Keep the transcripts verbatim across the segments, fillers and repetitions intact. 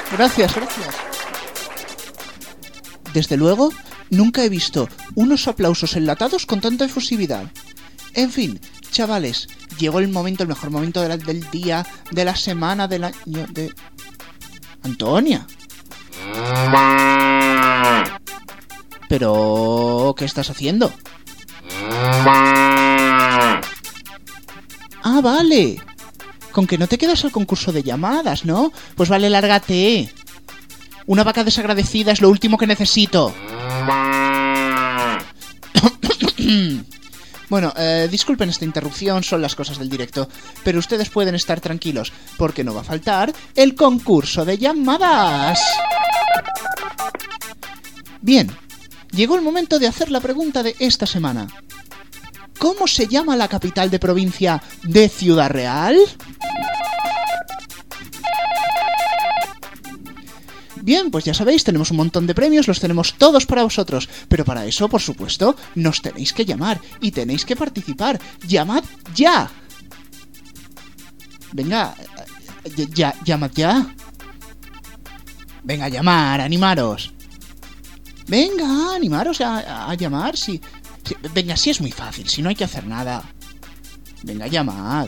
Gracias, gracias. Desde luego, nunca he visto unos aplausos enlatados con tanta efusividad. En fin, chavales, llegó el momento, el mejor momento de la, del día, de la semana, del año, de... Antonia. Pero... ¿qué estás haciendo? Ah, vale. Con que no te quedas al concurso de llamadas, ¿no? Pues vale, lárgate. Una vaca desagradecida es lo último que necesito. Bueno, eh, disculpen esta interrupción, son las cosas del directo, pero ustedes pueden estar tranquilos, porque no va a faltar el concurso de llamadas. Bien, llegó el momento de hacer la pregunta de esta semana. ¿Cómo se llama la capital de provincia de Ciudad Real? Bien, pues ya sabéis, tenemos un montón de premios, los tenemos todos para vosotros, pero para eso, por supuesto, nos tenéis que llamar y tenéis que participar. ¡Llamad ya! Venga, ya, ya, llamad ya. Venga, llamar, animaros. Venga, animaros a, a llamar, si, si... Venga, si es muy fácil, si no hay que hacer nada. Venga, llamad.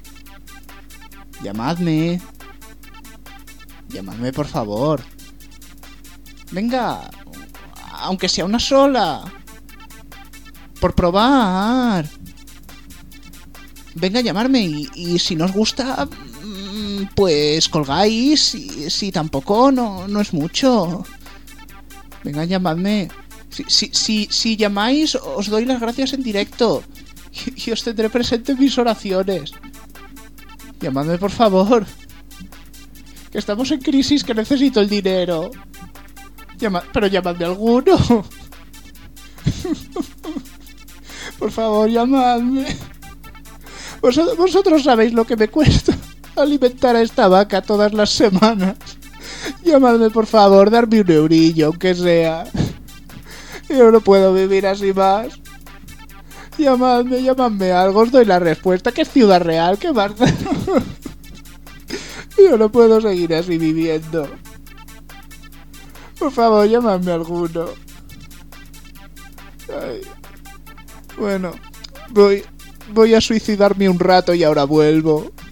Llamadme. Llamadme, por favor. Venga, aunque sea una sola. Por probar. Venga a llamarme y, y si no os gusta, pues colgáis. Si, si tampoco, no, no es mucho. Venga, llamadme. Si, si, si, si llamáis, os doy las gracias en directo. Y, y os tendré presente en mis oraciones. Llamadme, por favor. Que estamos en crisis, que necesito el dinero. Llama, pero llamadme alguno. Por favor, llamadme. Vosotros, vosotros sabéis lo que me cuesta alimentar a esta vaca todas las semanas. Llamadme, por favor, darme un eurillo, aunque sea. Yo no puedo vivir así más. Llamadme, llamadme algo, os doy la respuesta. ¿Qué es Ciudad Real? ¿Qué más? Yo no puedo seguir así viviendo. Por favor, llamadme alguno. Ay. Bueno, voy, voy a suicidarme un rato y ahora vuelvo.